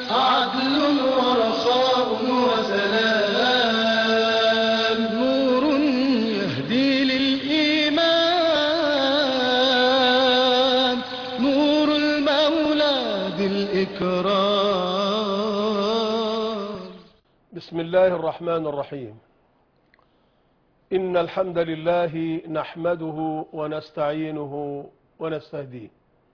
عدل ورخاء وسلام، نور يهدي للإيمان، نور المولى ذي الإكرام. بسم الله الرحمن الرحيم. إن الحمد لله نحمده ونستعينه ونستهديه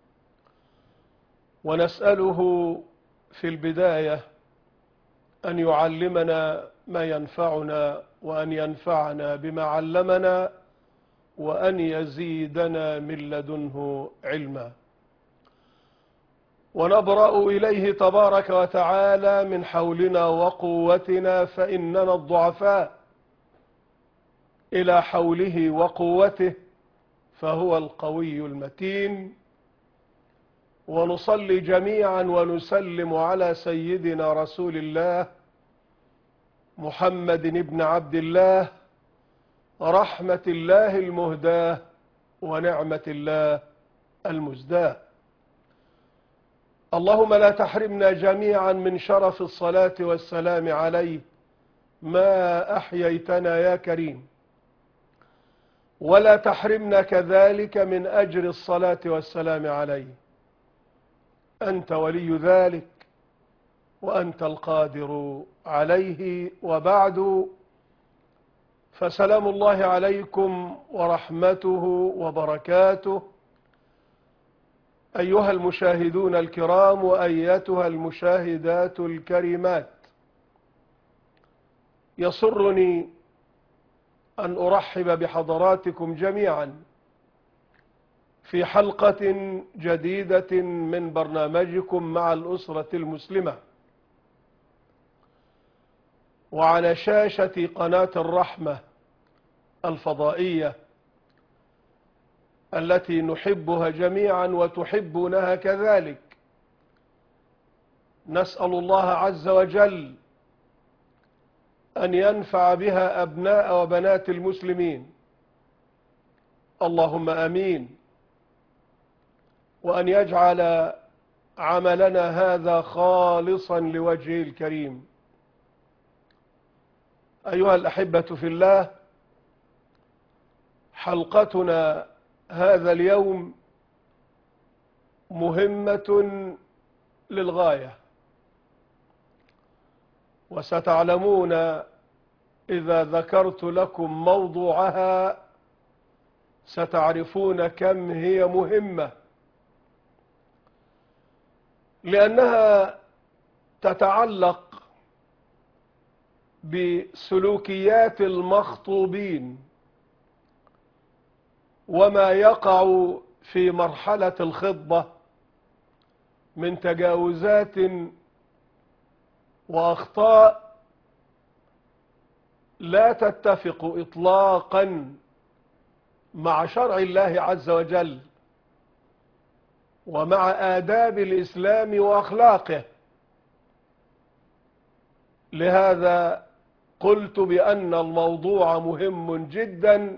ونسأله في البداية أن يعلمنا ما ينفعنا وأن ينفعنا بما علمنا وأن يزيدنا من لدنه علما، ونبرأ إليه تبارك وتعالى من حولنا وقوتنا فإننا الضعفاء إلى حوله وقوته فهو القوي المتين. ونصلي جميعا ونسلم على سيدنا رسول الله محمد بن عبد الله، رحمة الله المهداة ونعمة الله المزداة. اللهم لا تحرمنا جميعا من شرف الصلاة والسلام عليه ما أحييتنا يا كريم، ولا تحرمنا كذلك من أجر الصلاة والسلام عليه. أنت ولي ذلك وأنت القادر عليه. وبعد، فسلام الله عليكم ورحمته وبركاته أيها المشاهدون الكرام وأيتها المشاهدات الكريمات. يسرني أن أرحب بحضراتكم جميعا في حلقة جديدة من برنامجكم مع الأسرة المسلمة، وعلى شاشة قناة الرحمة الفضائية التي نحبها جميعا وتحبونها كذلك. نسأل الله عز وجل أن ينفع بها أبناء وبنات المسلمين، اللهم آمين، وأن يجعل عملنا هذا خالصا لوجهه الكريم. أيها الأحبة في الله، حلقتنا هذا اليوم مهمة للغاية، وستعلمون إذا ذكرت لكم موضوعها ستعرفون كم هي مهمة، لأنها تتعلق بسلوكيات المخطوبين وما يقع في مرحلة الخطبة من تجاوزات وأخطاء لا تتفق إطلاقا مع شرع الله عز وجل ومع آداب الإسلام وأخلاقه. لهذا قلت بأن الموضوع مهم جدا،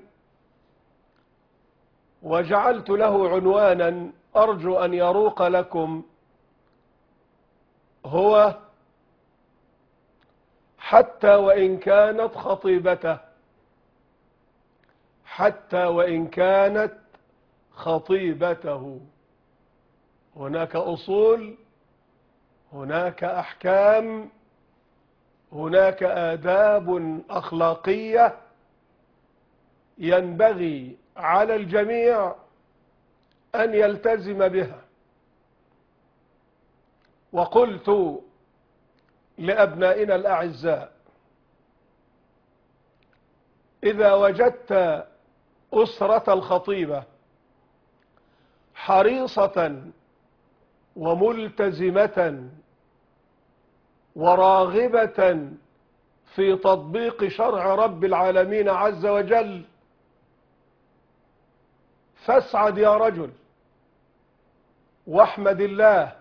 وجعلت له عنوانا أرجو أن يروق لكم، هو حتى وإن كانت خطيبته، حتى وإن كانت خطيبته. هناك أصول، هناك أحكام، هناك آداب أخلاقية ينبغي على الجميع أن يلتزم بها. وقلت لأبنائنا الأعزاء: إذا وجدت أسرة الخطيبة حريصة وملتزمة وراغبة في تطبيق شرع رب العالمين عز وجل، فاسعد يا رجل واحمد الله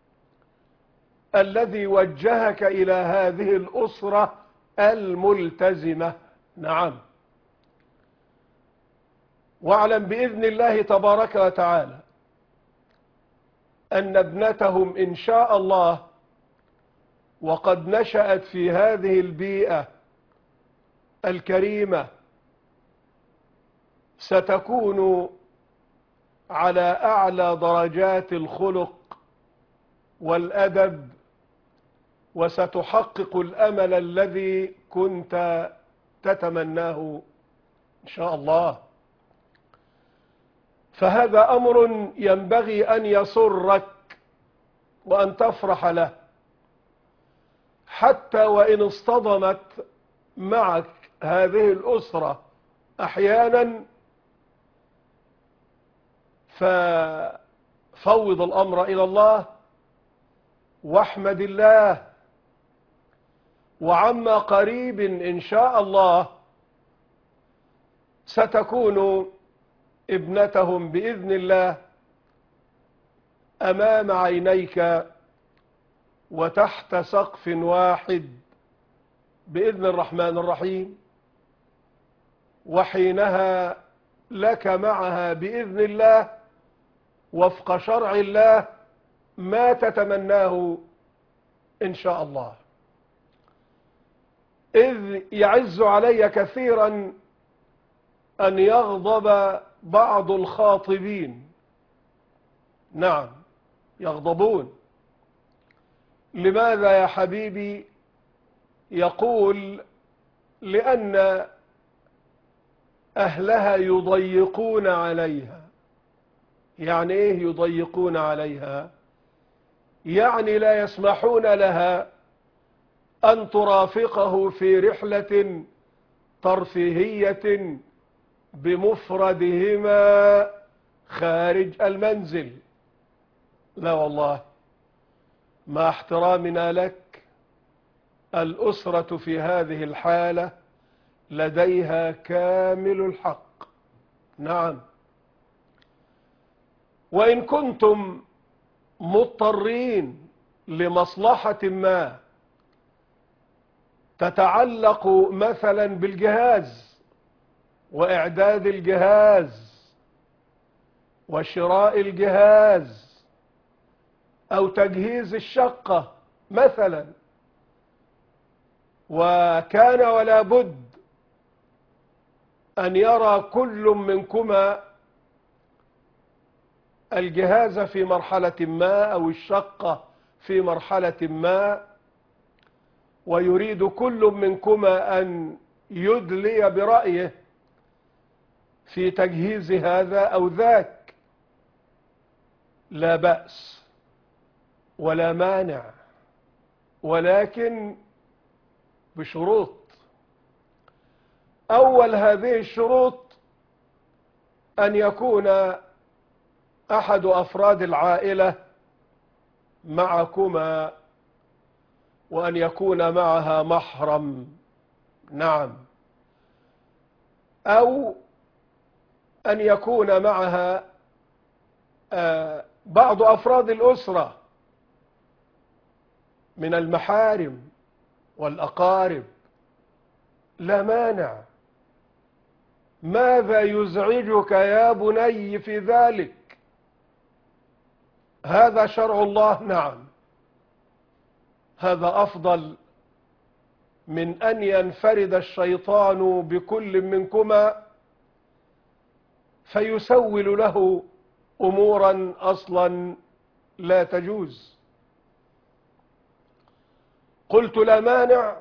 الذي وجهك إلى هذه الأسرة الملتزمة. نعم، واعلم بإذن الله تبارك وتعالى أن ابنتهم إن شاء الله وقد نشأت في هذه البيئة الكريمة ستكون على أعلى درجات الخلق والأدب، وستحقق الأمل الذي كنت تتمناه إن شاء الله. فهذا أمر ينبغي أن يسرك وأن تفرح له، حتى وإن اصطدمت معك هذه الأسرة أحيانا، ففوض الأمر إلى الله واحمد الله، وعما قريب إن شاء الله ستكون ابنتهم بإذن الله أمام عينيك وتحت سقف واحد بإذن الرحمن الرحيم، وحينها لك معها بإذن الله وفق شرع الله ما تتمناه إن شاء الله. إذ يعز علي كثيرا أن يغضب بعض الخاطبين، نعم يغضبون. لماذا يا حبيبي؟ يقول لأن أهلها يضيقون عليها. يعني إيه يضيقون عليها؟ يعني لا يسمحون لها أن ترافقه في رحلة ترفيهية بمفردهما خارج المنزل. لا والله، مع احترامنا لك، الأسرة في هذه الحالة لديها كامل الحق. نعم، وإن كنتم مضطرين لمصلحة ما تتعلق مثلا بالجهاز وإعداد الجهاز وشراء الجهاز أو تجهيز الشقة مثلا، وكان ولا بد أن يرى كل منكما الجهاز في مرحلة ما أو الشقة في مرحلة ما، ويريد كل منكما أن يدلي برأيه في تجهيز هذا أو ذاك، لا بأس ولا مانع، ولكن بشروط. أول هذه الشروط أن يكون أحد أفراد العائلة معكما، وأن يكون معها محرم. نعم، أو أن يكون معها بعض أفراد الأسرة من المحارم والأقارب، لا مانع. ماذا يزعجك يا بني في ذلك؟ هذا شرع الله. نعم، هذا أفضل من أن ينفرد الشيطان بكل منكما فيسول له أمورا أصلا لا تجوز. قلت لا مانع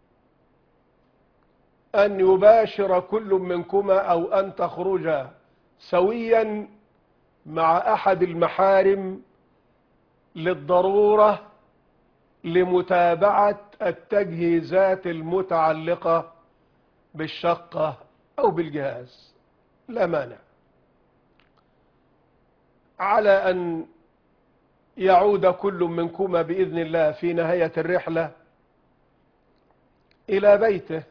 أن يباشر كل منكما أو أن تخرج سويا مع أحد المحارم للضرورة لمتابعة التجهيزات المتعلقة بالشقة أو بالجهاز، لا مانع، على أن يعود كل منكما بإذن الله في نهاية الرحلة إلى بيته.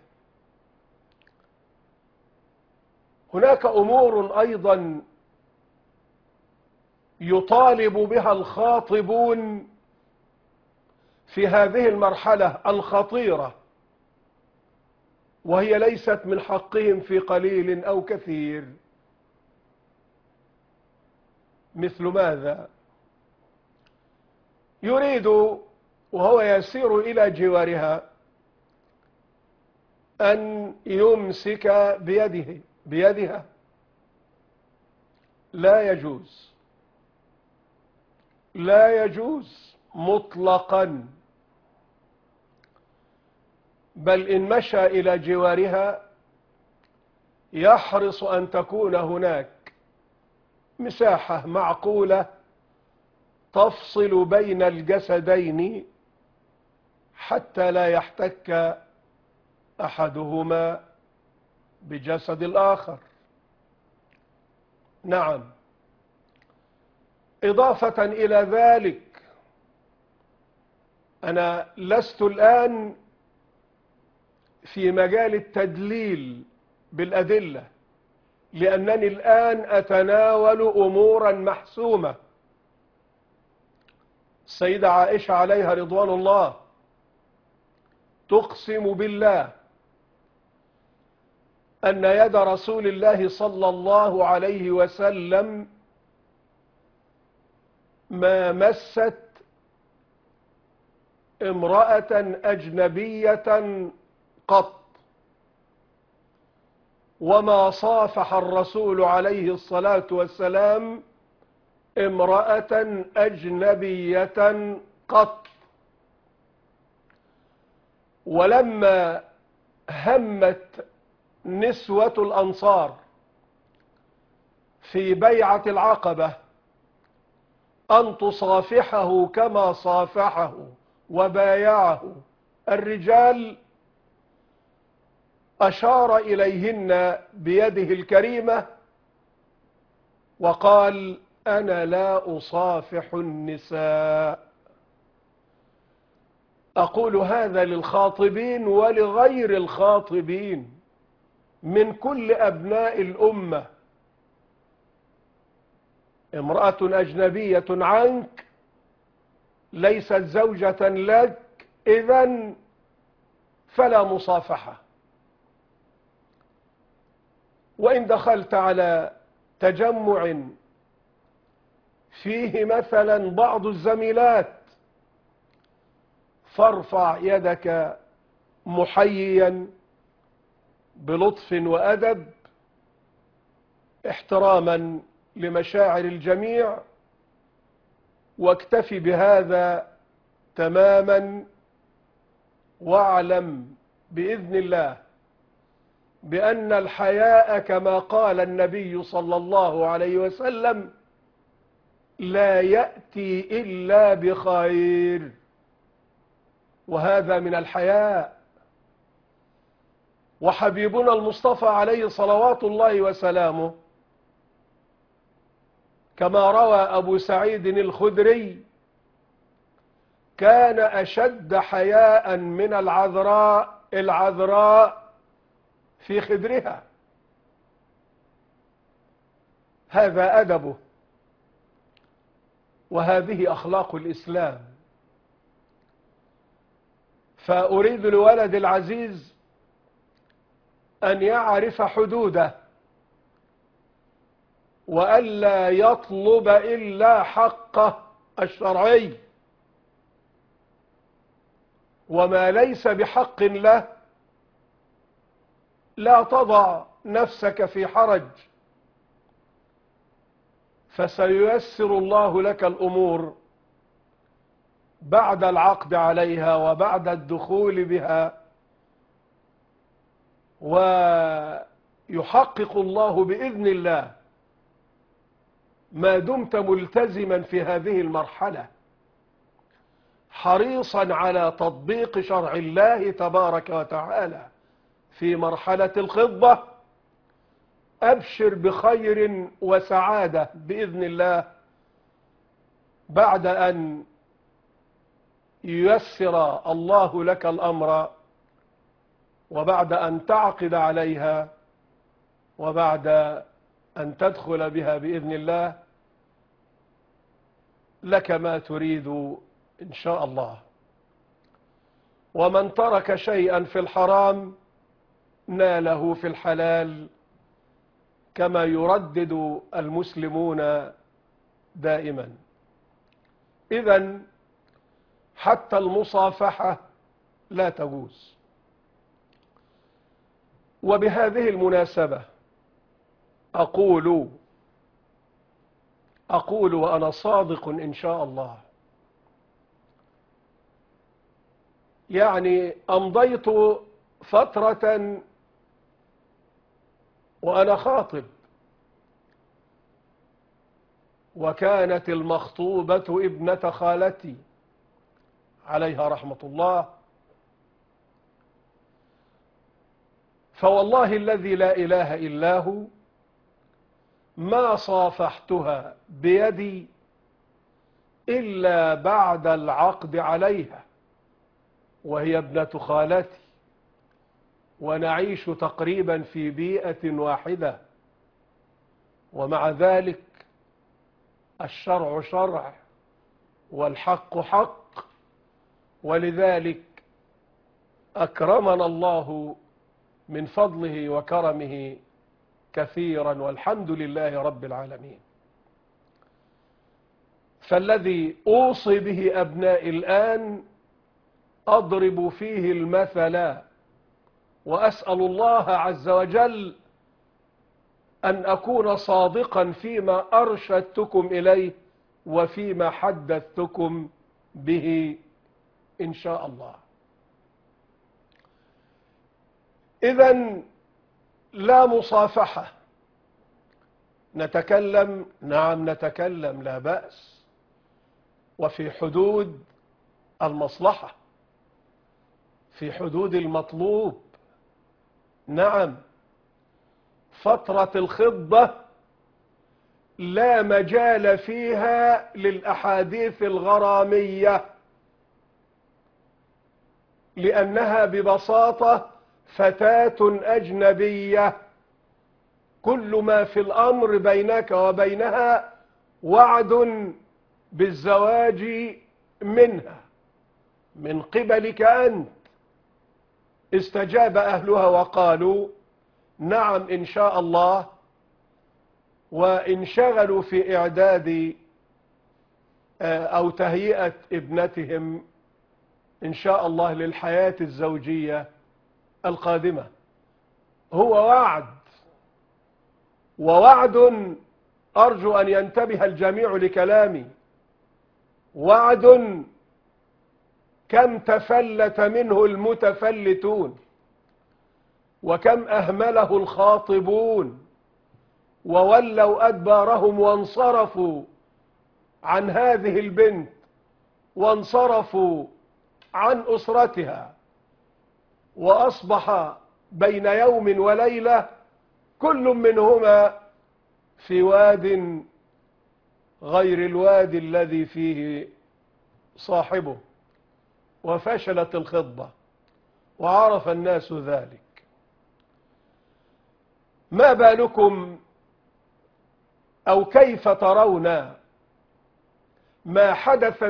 هناك أمور أيضا يطالب بها الخاطبون في هذه المرحلة الخطيرة، وهي ليست من حقهم في قليل أو كثير. مثل ماذا؟ يريد وهو يسير إلى جوارها أن يمسك بيدها. لا يجوز، لا يجوز مطلقا. بل إن مشى إلى جوارها يحرص أن تكون هناك مساحة معقولة تفصل بين الجسدين حتى لا يحتك أحدهما بجسد الآخر. نعم. إضافة إلى ذلك، أنا لست الآن في مجال التدليل بالأدلة، لأنني الآن أتناول أمورا محسومة. السيدة عائشة عليها رضوان الله تقسم بالله أن يد رسول الله صلى الله عليه وسلم ما مست امرأة أجنبية قط، وما صافح الرسول عليه الصلاة والسلام امرأة أجنبية قط. ولما همت نسوة الأنصار في بيعة العقبة أن تصافحه كما صافحه وبايعه الرجال، أشار إليهن بيده الكريمة وقال: أنا لا أصافح النساء. أقول هذا للخاطبين ولغير الخاطبين من كل أبناء الأمة. امرأة أجنبية عنك ليست زوجة لك، إذن فلا مصافحة. وإن دخلت على تجمع فيه مثلا بعض الزميلات فارفع يدك محييا بلطف وأدب احتراما لمشاعر الجميع، واكتفي بهذا تماما. واعلم بإذن الله بأن الحياء كما قال النبي صلى الله عليه وسلم لا يأتي إلا بخير، وهذا من الحياء. وحبيبنا المصطفى عليه صلوات الله وسلامه كما روى أبو سعيد الخدري كان أشد حياء من العذراء في خدرها. هذا أدبه، وهذه أخلاق الإسلام. فأريد لولد العزيز أن يعرف حدوده، وألا يطلب إلا حقه الشرعي، وما ليس بحق له لا تضع نفسك في حرج، فسييسر الله لك الأمور بعد العقد عليها وبعد الدخول بها، ويحقق الله بإذن الله ما دمت ملتزما في هذه المرحلة حريصا على تطبيق شرع الله تبارك وتعالى في مرحلة الخطبة. أبشر بخير وسعادة بإذن الله بعد أن ييسر الله لك الأمر، وبعد أن تعقد عليها، وبعد أن تدخل بها بإذن الله لك ما تريد إن شاء الله. ومن ترك شيئا في الحرام ناله في الحلال، كما يردد المسلمون دائما. إذن حتى المصافحة لا تجوز. وبهذه المناسبة أقول وأنا صادق إن شاء الله، يعني أمضيت فترة وأنا خاطب، وكانت المخطوبة ابنة خالتي عليها رحمة الله، فوالله الذي لا إله إلا هو ما صافحتها بيدي إلا بعد العقد عليها، وهي ابنة خالتي، ونعيش تقريبا في بيئة واحدة، ومع ذلك الشرع شرع والحق حق، ولذلك أكرمنا الله من فضله وكرمه كثيرا، والحمد لله رب العالمين. فالذي أوصي به أبنائي الآن أضرب فيه المثل، وأسأل الله عز وجل أن أكون صادقا فيما أرشدتكم إليه وفيما حدثتكم به إن شاء الله. إذن لا مصافحة. نتكلم، نعم نتكلم، لا بأس، وفي حدود المصلحة، في حدود المطلوب. نعم، فترة الخطبة لا مجال فيها للأحاديث الغرامية، لأنها ببساطة فتاة أجنبية، كل ما في الأمر بينك وبينها وعد بالزواج منها من قبلك أنت. استجاب أهلها وقالوا نعم إن شاء الله، وانشغلوا في إعداد أو تهيئة ابنتهم إن شاء الله للحياة الزوجية القادمة. هو ووعد أرجو أن ينتبه الجميع لكلامي، وعد كم تفلت منه المتفلتون، وكم أهمله الخاطبون، وولوا أدبارهم وانصرفوا عن هذه البنت، وانصرفوا عن أسرتها، وأصبح بين يوم وليلة كل منهما في واد غير الوادي الذي فيه صاحبه، وفشلت الخطبة وعرف الناس ذلك. ما بالكم أو كيف ترون ما حدث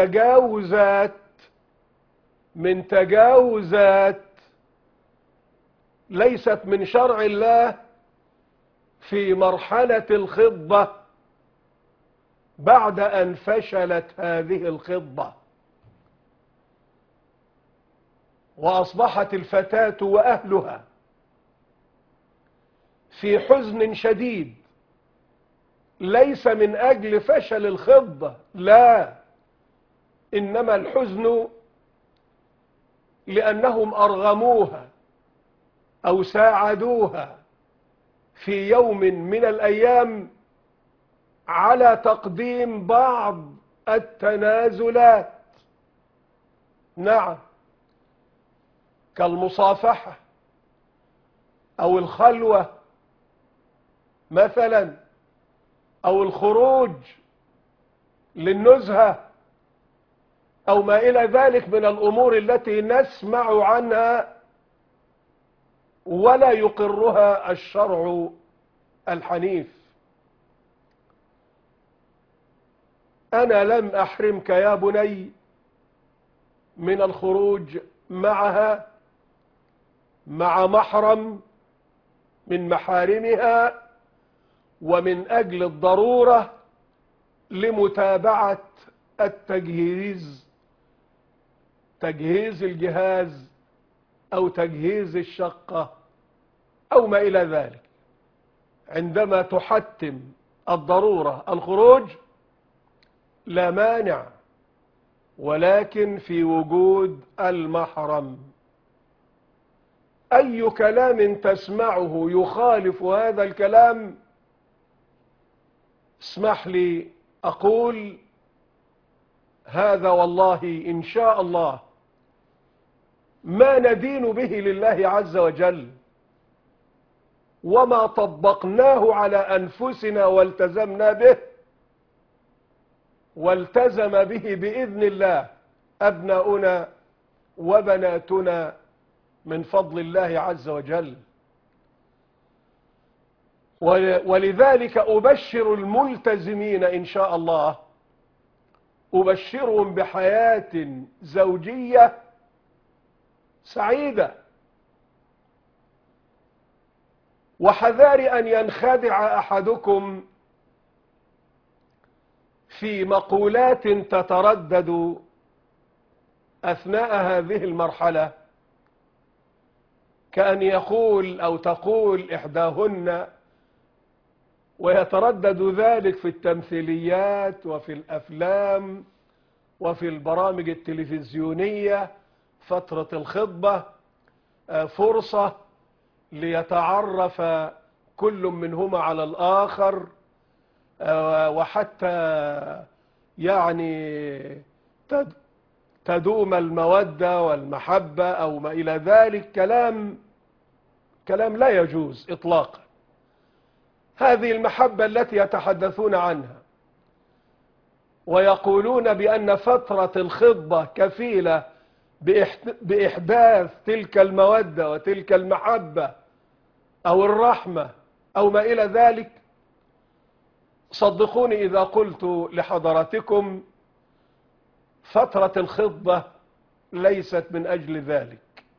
من تجاوزات ليست من شرع الله في مرحلة الخطبة بعد أن فشلت هذه الخطبة، وأصبحت الفتاة وأهلها في حزن شديد، ليس من أجل فشل الخطبة، لا، إنما الحزن لأنهم أرغموها أو ساعدوها في يوم من الأيام على تقديم بعض التنازلات. نعم، كالمصافحة أو الخلوة مثلا، أو الخروج للنزهة، أو ما إلى ذلك من الأمور التي نسمع عنها ولا يقرها الشرع الحنيف. أنا لم أحرمك يا بني من الخروج معها مع محرم من محارمها، ومن أجل الضرورة لمتابعة التجهيز تجهيز الجهاز أو تجهيز الشقة أو ما إلى ذلك. عندما تحتم الضرورة الخروج لا مانع، ولكن في وجود المحرم. أي كلام تسمعه يخالف هذا الكلام اسمح لي أقول هذا والله إن شاء الله ما ندين به لله عز وجل، وما طبقناه على أنفسنا والتزمنا به، والتزم به بإذن الله أبناؤنا وبناتنا من فضل الله عز وجل. ولذلك أبشر الملتزمين إن شاء الله، أبشرهم بحياة زوجية سعيدة، وحذار أن ينخدع أحدكم في مقولات تتردد أثناء هذه المرحلة، كأن يقول أو تقول إحداهن، ويتردد ذلك في التمثيليات وفي الأفلام وفي البرامج التلفزيونية، فترة الخطبة فرصة ليتعرف كل منهما على الآخر، وحتى يعني تدوم المودة والمحبة أو ما إلى ذلك. كلام لا يجوز إطلاقا. هذه المحبة التي يتحدثون عنها ويقولون بأن فترة الخطبة كفيلة بإحداث تلك المودة وتلك المحبة أو الرحمة أو ما إلى ذلك، صدقوني إذا قلت لحضراتكم فترة الخطبة ليست من أجل ذلك،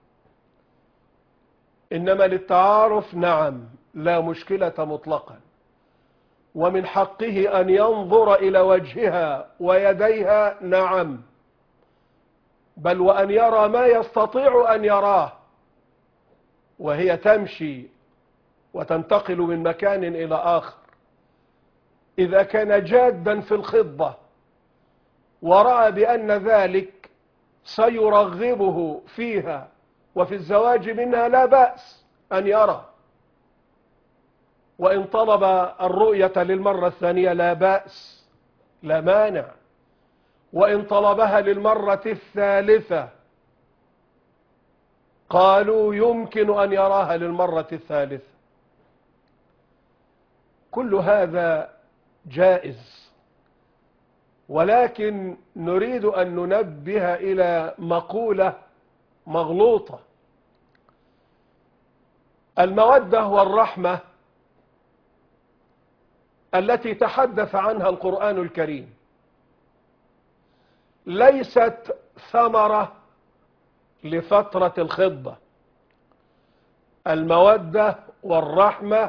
إنما للتعارف، نعم لا مشكلة مطلقا، ومن حقه أن ينظر إلى وجهها ويديها، نعم، بل وأن يرى ما يستطيع أن يراه وهي تمشي وتنتقل من مكان إلى آخر. إذا كان جادا في الخطبة ورأى بأن ذلك سيرغبه فيها وفي الزواج منها لا بأس أن يرى، وإن طلب الرؤية للمرة الثانية لا بأس، لا مانع، وإن طلبها للمرة الثالثة قالوا يمكن أن يراها للمرة الثالثة. كل هذا جائز، ولكن نريد أن ننبه إلى مقولة مغلوطة. المودة والرحمة التي تحدث عنها القرآن الكريم ليست ثمرة لفترة الخطبة. المودة والرحمة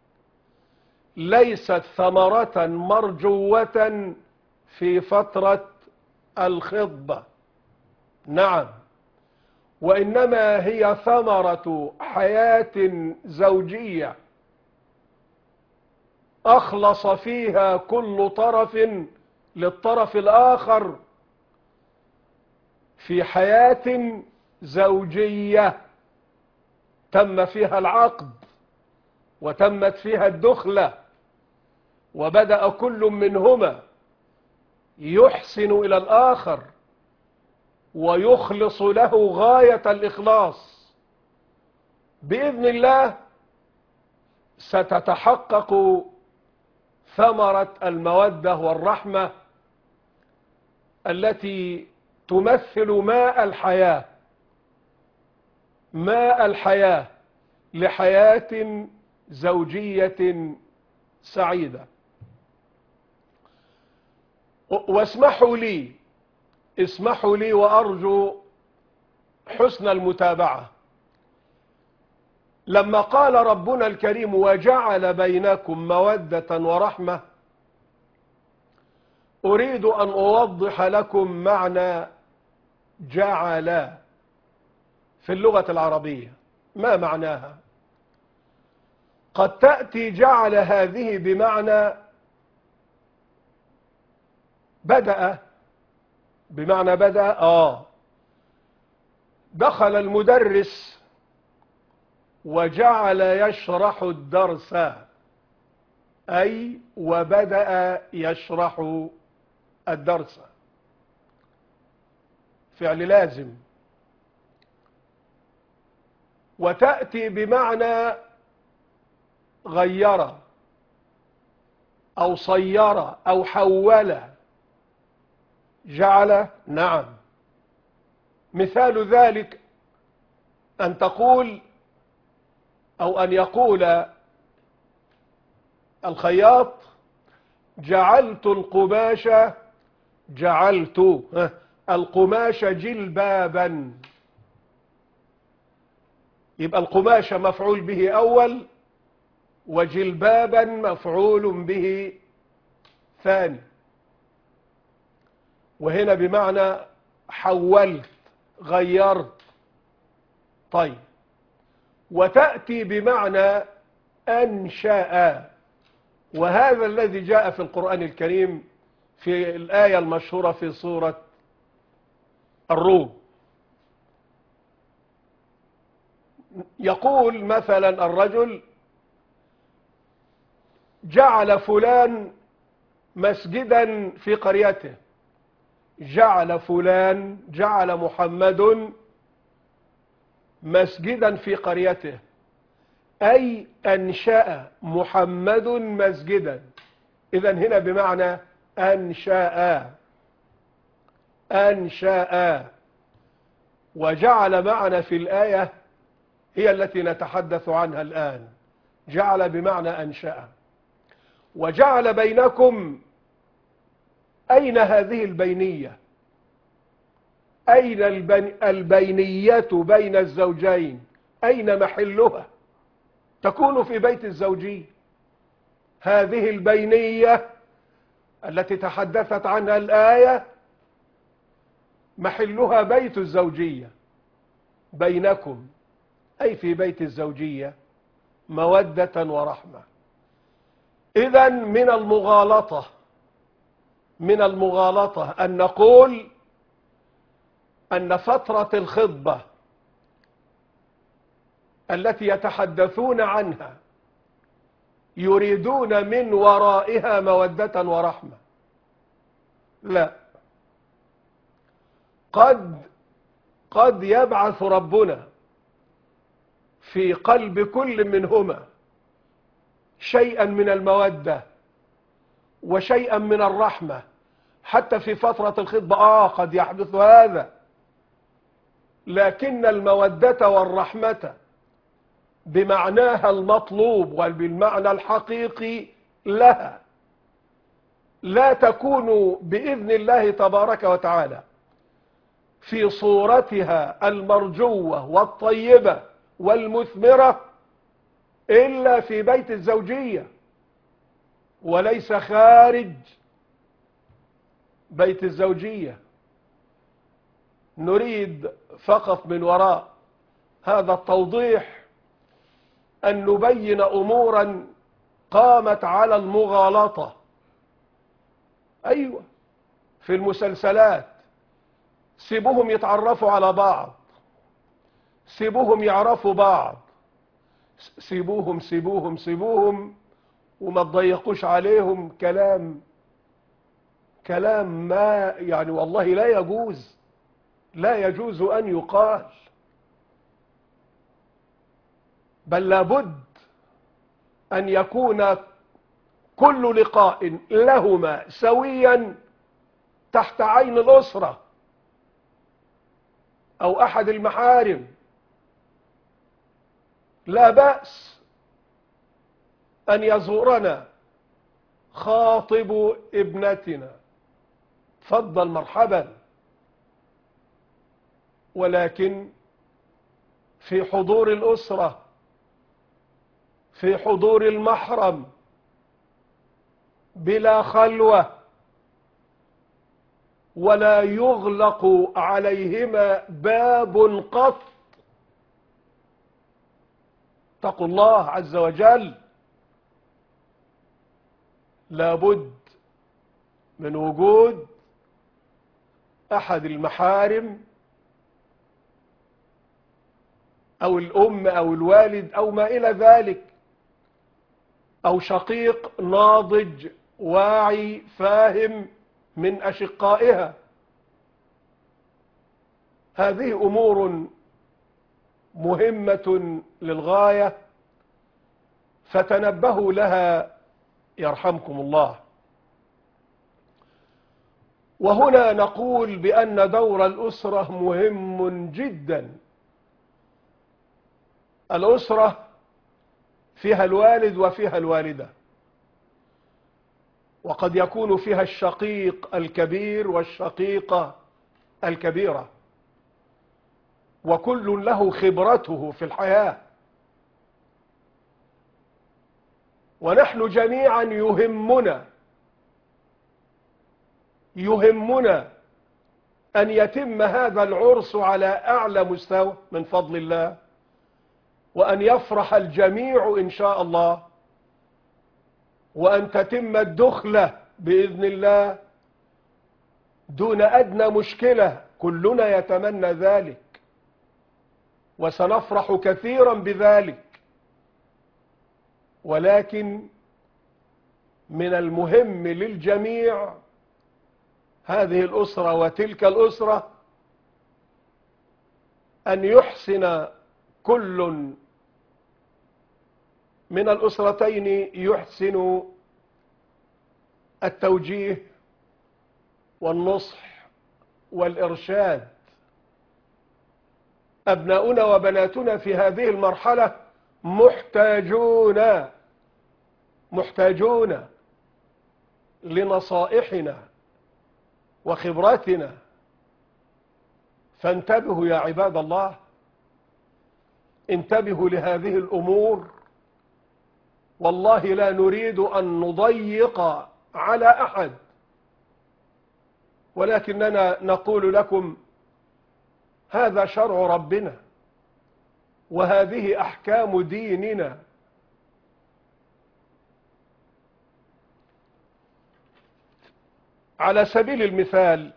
ليست ثمرة مرجوة في فترة الخطبة، نعم، وإنما هي ثمرة حياة زوجية أخلص فيها كل طرف للطرف الآخر في حياة زوجية تم فيها العقد وتمت فيها الدخلة، وبدأ كل منهما يحسن إلى الآخر ويخلص له غاية الإخلاص. بإذن الله ستتحقق ثمرة المودة والرحمة التي تمثل ماء الحياة، ماء الحياة لحياة زوجية سعيدة. اسمحوا لي وأرجو حسن المتابعة. لما قال ربنا الكريم وجعل بينكم مودة ورحمة، أريد أن أوضح لكم معنى جعل في اللغة العربية ما معناها؟ قد تأتي جعل هذه بمعنى بدأ، بمعنى بدأ. دخل المدرس وجعل يشرح الدرس، أي وبدأ يشرح الدرس، فعل لازم. وتأتي بمعنى غير أو صير أو حول. جعل، نعم. مثال ذلك أن تقول أو أن يقول الخياط جعلت القماش جلبابا. يبقى القماش مفعول به أول، وجلبابا مفعول به ثاني. وهنا بمعنى حولت، غيرت. طيب، وتأتي بمعنى أنشأ، وهذا الذي جاء في القرآن الكريم في الآية المشهورة في سورة الروم. يقول مثلا الرجل جعل فلان مسجدا في قريته. جعل محمد مسجدا في قريته، أي أنشأ محمد مسجدا. إذن هنا بمعنى أنشأ. وجعل معنا في الآية هي التي نتحدث عنها الآن. جعل بمعنى أنشأ. وجعل بينكم، أين هذه البينية؟ أين البينية بين الزوجين؟ أين محلها؟ تكون في بيت الزوجية. هذه البينية التي تحدثت عنها الآية محلها بيت الزوجية. بينكم أي في بيت الزوجية مودة ورحمة. إذن من المغالطة أن نقول أن فترة الخطبة التي يتحدثون عنها يريدون من ورائها مودة ورحمة. لا، قد يبعث ربنا في قلب كل منهما شيئا من المودة وشيئا من الرحمة حتى في فترة الخطبة. قد يحدث هذا، لكن المودة والرحمة بمعناها المطلوب وبالمعنى الحقيقي لها لا تكون بإذن الله تبارك وتعالى في صورتها المرجوة والطيبة والمثمرة إلا في بيت الزوجية وليس خارج بيت الزوجية. نريد فقط من وراء هذا التوضيح أن نبين أمورا قامت على المغالطة. أيوة، في المسلسلات سيبوهم يتعرفوا على بعض، سيبوهم يعرفوا بعض، سيبوهم وما تضيقوش عليهم. كلام ما يعني والله لا يجوز أن يقال، بل لابد أن يكون كل لقاء لهما سويا تحت عين الأسرة أو أحد المحارم. لا بأس أن يزورنا خاطب ابنتنا، تفضل مرحبا، ولكن في حضور الأسرة، في حضور المحرم، بلا خلوة. ولا يغلق عليهما باب قط. اتقوا الله عز وجل. لابد من وجود أحد المحارم أو الأم أو الوالد أو ما إلى ذلك، أو شقيق ناضج واعي فاهم من أشقائها. هذه أمور مهمة للغاية، فتنبهوا لها يرحمكم الله. وهنا نقول بأن دور الأسرة مهم جدا. الأسرة فيها الوالد وفيها الوالدة، وقد يكون فيها الشقيق الكبير والشقيقة الكبيرة، وكل له خبرته في الحياة. ونحن جميعا يهمنا أن يتم هذا العرس على أعلى مستوى من فضل الله، وأن يفرح الجميع إن شاء الله، وأن تتم الدخلة بإذن الله دون أدنى مشكلة. كلنا يتمنى ذلك وسنفرح كثيرا بذلك، ولكن من المهم للجميع هذه الأسرة وتلك الأسرة أن يحسن كل من الأسرتين يحسن التوجيه والنصح والإرشاد. أبناؤنا وبناتنا في هذه المرحلة محتاجون لنصائحنا وخبراتنا. فانتبهوا يا عباد الله، انتبهوا لهذه الأمور. والله لا نريد أن نضيق على أحد، ولكننا نقول لكم هذا شرع ربنا وهذه أحكام ديننا. على سبيل المثال،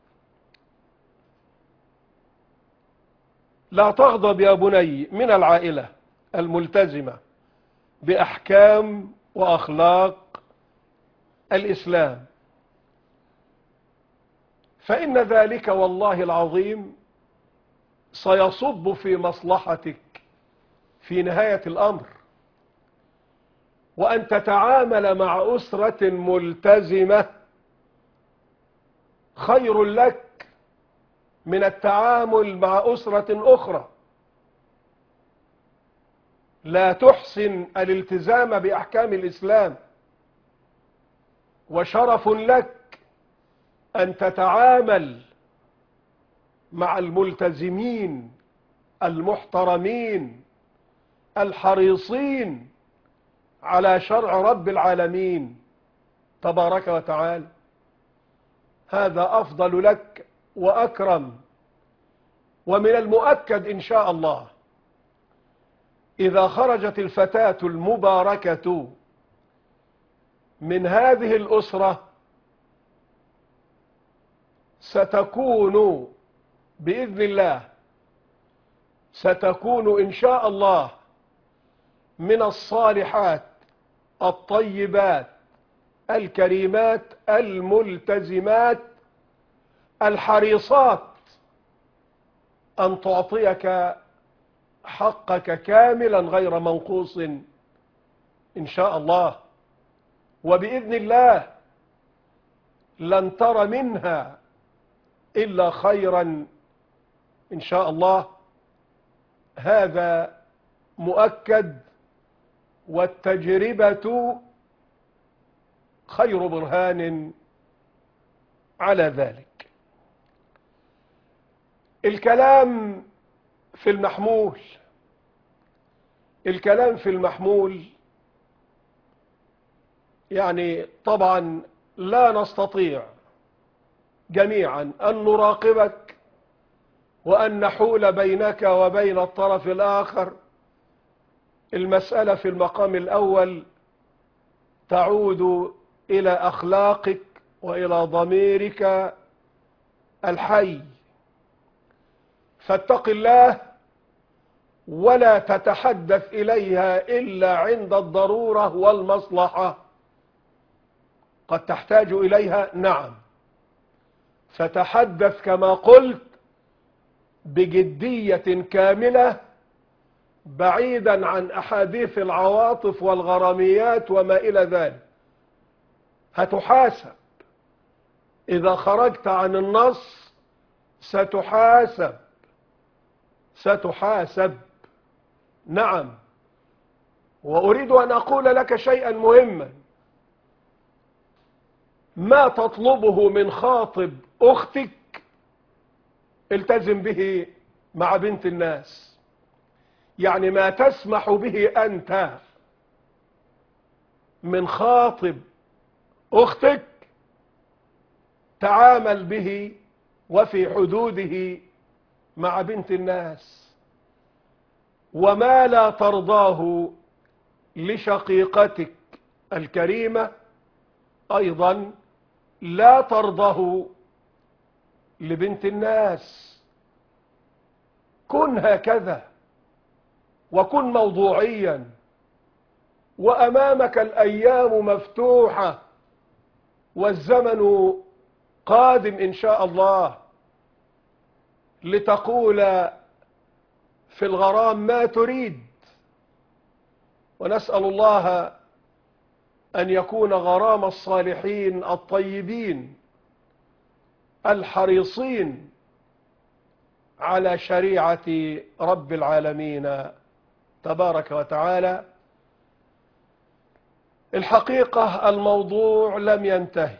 لا تغضب يا بني من العائلة الملتزمة بأحكام وأخلاق الإسلام، فإن ذلك والله العظيم سيصب في مصلحتك في نهاية الأمر. وأن تتعامل مع أسرة ملتزمة خير لك من التعامل مع أسرة أخرى لا تحسن الالتزام بأحكام الإسلام. وشرف لك أن تتعامل مع الملتزمين المحترمين الحريصين على شرع رب العالمين تبارك وتعالى. هذا أفضل لك وأكرم. ومن المؤكد إن شاء الله إذا خرجت الفتاة المباركة من هذه الأسرة ستكون بإذن الله إن شاء الله من الصالحات الطيبات الكريمات الملتزمات الحريصات أن تعطيك حقك كاملا غير منقوص إن شاء الله. وبإذن الله لن ترى منها إلا خيرا إن شاء الله. هذا مؤكد، والتجربة خير برهان على ذلك. الكلام في المحمول يعني طبعا لا نستطيع جميعا أن نراقبك وأن نحول بينك وبين الطرف الآخر. المسألة في المقام الأول تعود إلى أخلاقك وإلى ضميرك الحي، فاتق الله ولا تتحدث إليها إلا عند الضرورة والمصلحة. قد تحتاج إليها، نعم، فتحدث كما قلت بجدية كاملة بعيدا عن أحاديث العواطف والغراميات وما إلى ذلك. هتحاسب إذا خرجت عن النص، ستحاسب. نعم. وأريد أن أقول لك شيئا مهما: ما تطلبه من خاطب أختك التزم به مع بنت الناس. يعني ما تسمح به أنت من خاطب أختك تعامل به وفي حدوده مع بنت الناس. وما لا ترضاه لشقيقتك الكريمة أيضا لا ترضاه لبنت الناس. كن هكذا وكن موضوعيا، وأمامك الأيام مفتوحة والزمن قادم إن شاء الله لتقول في الغرام ما تريد. ونسأل الله أن يكون غرام الصالحين الطيبين الحريصين على شريعة رب العالمين تبارك وتعالى. الحقيقة الموضوع لم ينتهي،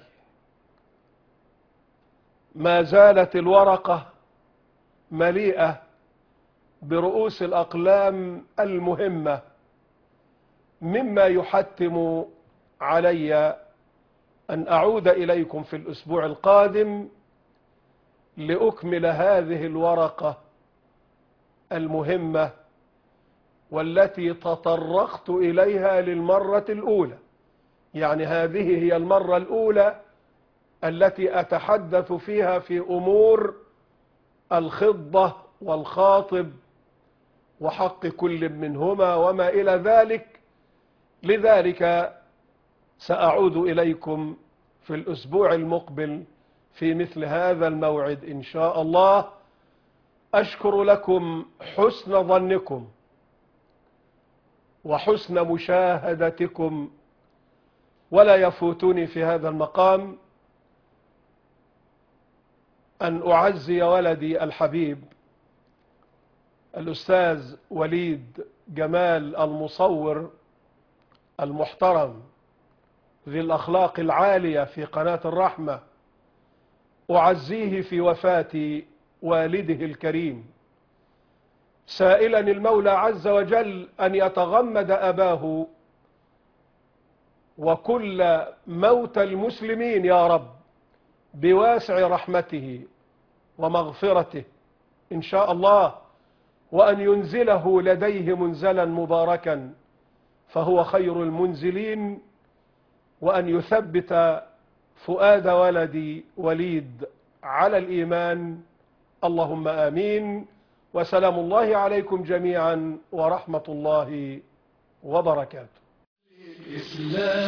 ما زالت الورقة مليئة برؤوس الأقلام المهمة مما يحتم علي أن أعود إليكم في الأسبوع القادم لأكمل هذه الورقة المهمة والتي تطرقت إليها للمرة الأولى. يعني هذه هي المرة الأولى التي أتحدث فيها في أمور الخطبة والخاطب وحق كل منهما وما إلى ذلك. لذلك سأعود إليكم في الأسبوع المقبل في مثل هذا الموعد إن شاء الله. أشكر لكم حسن ظنكم وحسن مشاهدتكم، ولا يفوتني في هذا المقام أن أعزي ولدي الحبيب الأستاذ وليد جمال المصور المحترم ذي الأخلاق العالية في قناة الرحمة. أعزيه في وفاة والده الكريم، سائلا المولى عز وجل أن يتغمد أباه وكل موتى المسلمين يا رب بواسع رحمته ومغفرته إن شاء الله، وأن ينزله لديه منزلا مباركا فهو خير المنزلين، وأن يثبت فؤاد ولدي وليد على الإيمان. اللهم آمين. وسلام الله عليكم جميعا ورحمة الله وبركاته.